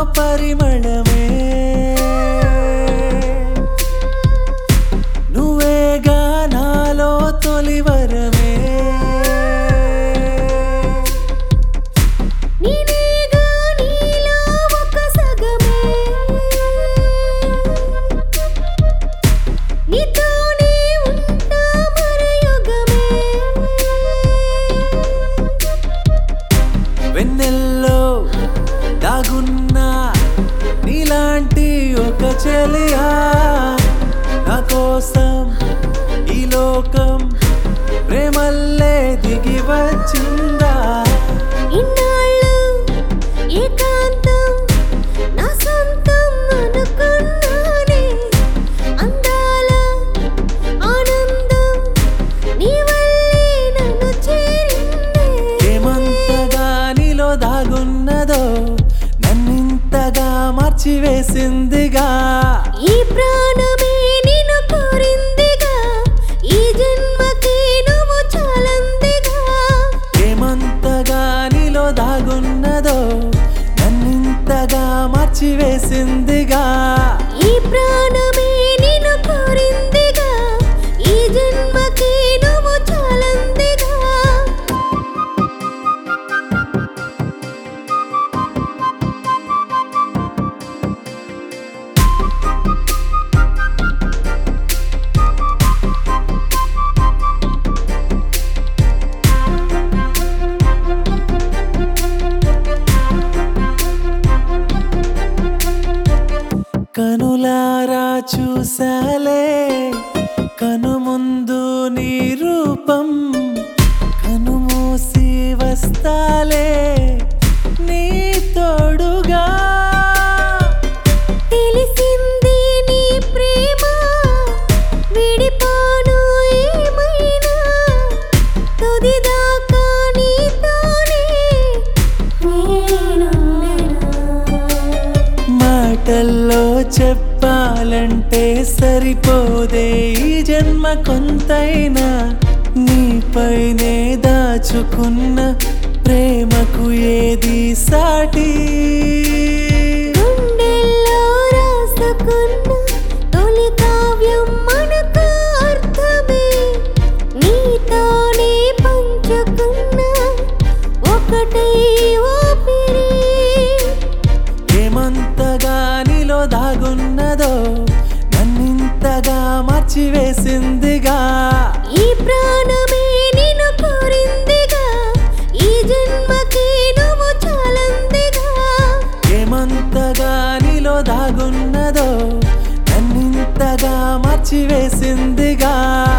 పరిమళమే నువ్వేగా నాలో తొలివరమే నేనేగా నీలో ఒక సగమే నీతోనే ఉంటా మరయుగమే వెన్నెల్లో దాగున్నా నీలాంటి ఒక చెలియా నా కోసం ఈ లోకం ప్రేమల్లే దిగి వచ్చిందా ఇన్నాళ్ళు ఏకాంతం నా సొంతం అనుకున్నానే అందాల ఆనందం నీ వల్లే నన్ను చేరిందే ఏమంతగా నీలో దాగున్నదో నన్నింతగా మార్చివేసిందిగా ఈ ప్రాణమే నిన్ను కోరిందిగా ఈ జన్మకి నువ్వు చాలందిగా ఏమంతగా నీలో దాగున్నదో నన్నింతగా మార్చివేసిందిగా ఈ ప్రాణమే నిన్ను కోరిందిగా ఈ జన్మకి నువ్వు చాలందిగా కనులారా చూసాలే కనుముందు నీ రూపం కనుమూసి వస్తాలే నీ తోడుగా తెలిసింది నీ ప్రేమ విడిపోను ఏమైనా తుదిదాకా నీతోనే మాటల్లో చెప్పాలంటే సరిపోదే ఈ జన్మ కొంతైనా నీపైనే దాచుకున్న ప్రేమకు ఏది సాటి గుండెల్లో రాసుకున్న తొలి కావ్యం మనకు అర్థమే నీతోనే పంచుకున్న ఒకటే ఊపిరి ఏమంతగా నీలో దాగున్నదో నన్నింతగా మార్చివేసిందిగా ఈ ప్రాణమే నిన్ను కోరిందిగా ఈ జన్మకి నువ్వు చాలందిగా ఏమంతగా నీలో దాగున్నదో నన్నింతగా మార్చివేసిందిగా